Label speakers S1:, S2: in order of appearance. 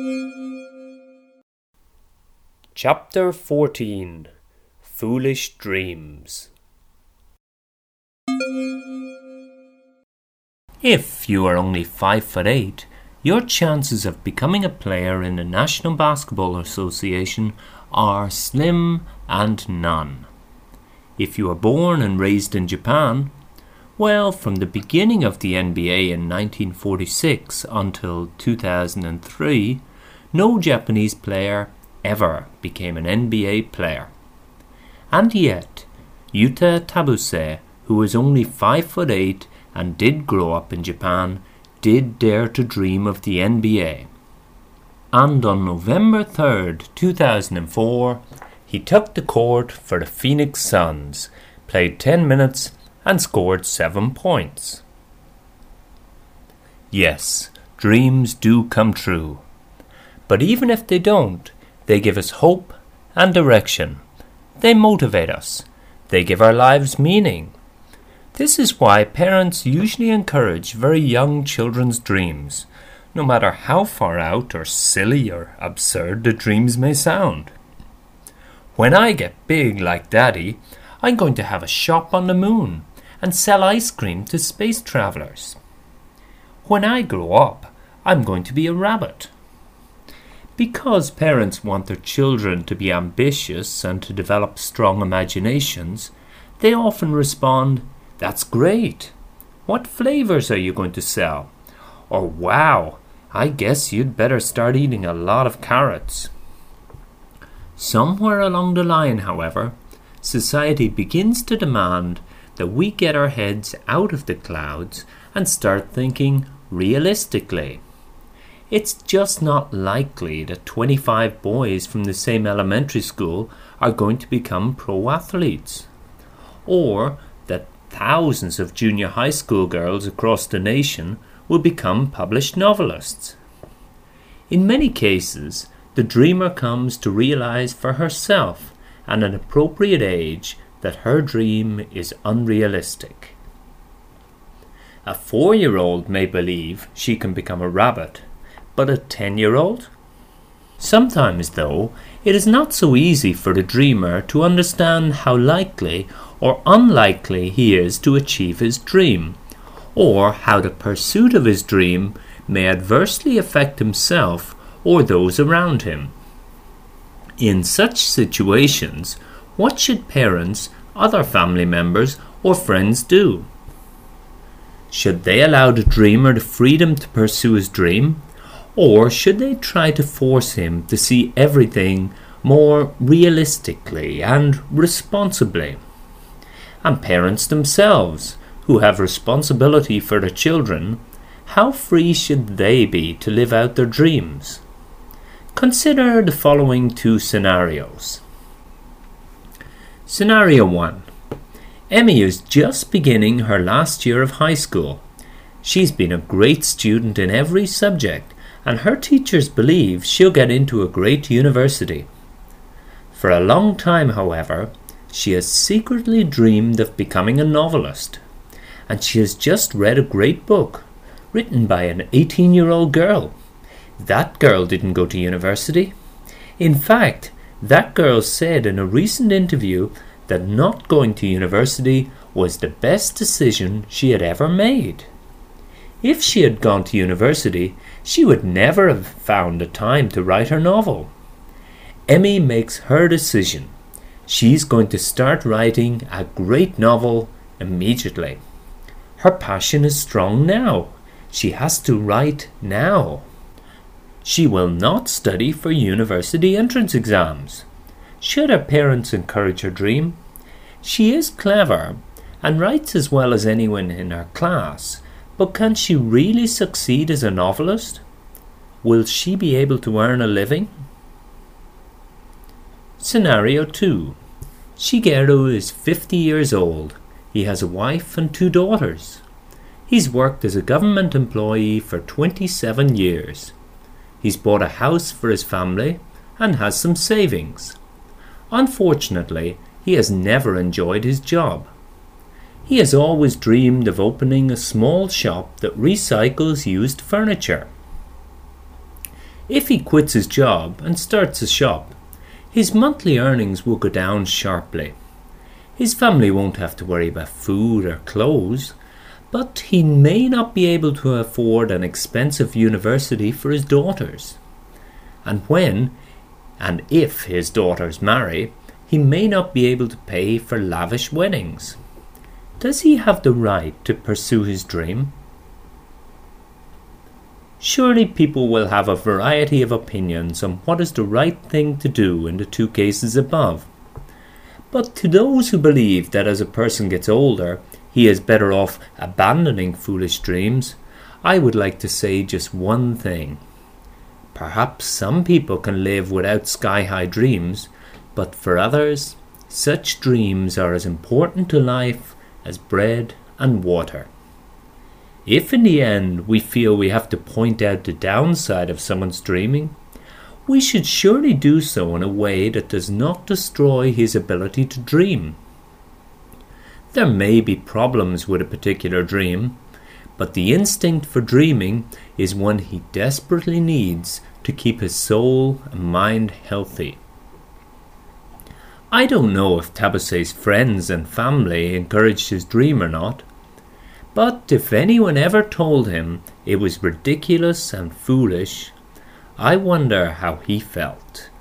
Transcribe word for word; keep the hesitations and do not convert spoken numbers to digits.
S1: Chapter fourteen. Foolish Dreams. If you are only five foot eight, your chances of becoming a player in the National Basketball Association are slim and none. If you are born and raised in Japan, well, from the beginning of the N B A in nineteen forty-six until two thousand three, no Japanese player ever became an N B A player. And yet, Yuta Tabuse, who was only five foot eight and did grow up in Japan, did dare to dream of the N B A. And on November third, two thousand four, he took the court for the Phoenix Suns, played ten minutes and scored seven points. Yes, dreams do come true. But even if they don't, they give us hope and direction. They motivate us. They give our lives meaning. This is why parents usually encourage very young children's dreams, no matter how far out or silly or absurd the dreams may sound. When I get big like Daddy, I'm going to have a shop on the moon and sell ice cream to space travelers. When I grow up, I'm going to be a rabbit. Because parents want their children to be ambitious and to develop strong imaginations, they often respond, "That's great. What flavors are you going to sell?" Or, "Wow, I guess you'd better start eating a lot of carrots." Somewhere along the line, however, society begins to demand that we get our heads out of the clouds and start thinking realistically. It's just not likely that twenty-five boys from the same elementary school are going to become pro athletes, or that thousands of junior high school girls across the nation will become published novelists. In many cases, the dreamer comes to realize for herself at an appropriate age that her dream is unrealistic. A four-year-old may believe she can become a rabbit, but a ten-year-old? Sometimes, though, it is not so easy for the dreamer to understand how likely or unlikely he is to achieve his dream, or how the pursuit of his dream may adversely affect himself or those around him. In such situations, what should parents, other family members, or friends do? Should they allow the dreamer the freedom to pursue his dream? Or should they try to force him to see everything more realistically and responsibly? And parents themselves, who have responsibility for their children, how free should they be to live out their dreams? Consider the following two scenarios. Scenario one. Emmy is just beginning her last year of high school. She's been a great student in every subject, and her teachers believe she'll get into a great university. For a long time, however, she has secretly dreamed of becoming a novelist, and she has just read a great book written by an eighteen-year-old girl. That girl didn't go to university. In fact, that girl said in a recent interview that not going to university was the best decision she had ever made. If she had gone to university, she would never have found the time to write her novel. Emmy makes her decision. She's going to start writing a great novel immediately. Her passion is strong now. She has to write now. She will not study for university entrance exams. Should her parents encourage her dream? She is clever and writes as well as anyone in her class. But can she really succeed as a novelist? Will she be able to earn a living? Scenario two. Shigeru is fifty years old. He has a wife and two daughters. He's worked as a government employee for twenty-seven years. He's bought a house for his family and has some savings. Unfortunately, he has never enjoyed his job. He has always dreamed of opening a small shop that recycles used furniture. If he quits his job and starts a shop, his monthly earnings will go down sharply. His family won't have to worry about food or clothes, but he may not be able to afford an expensive university for his daughters. And when and if his daughters marry, he may not be able to pay for lavish weddings. Does he have the right to pursue his dream? Surely people will have a variety of opinions on what is the right thing to do in the two cases above. But to those who believe that as a person gets older, he is better off abandoning foolish dreams, I would like to say just one thing. Perhaps some people can live without sky-high dreams, but for others, such dreams are as important to life as bread and water. If in the end we feel we have to point out the downside of someone's dreaming, we should surely do so in a way that does not destroy his ability to dream. There may be problems with a particular dream, but the instinct for dreaming is one he desperately needs to keep his soul and mind healthy. I don't know if Tabusse's friends and family encouraged his dream or not, but if anyone ever told him it was ridiculous and foolish, I wonder how he felt.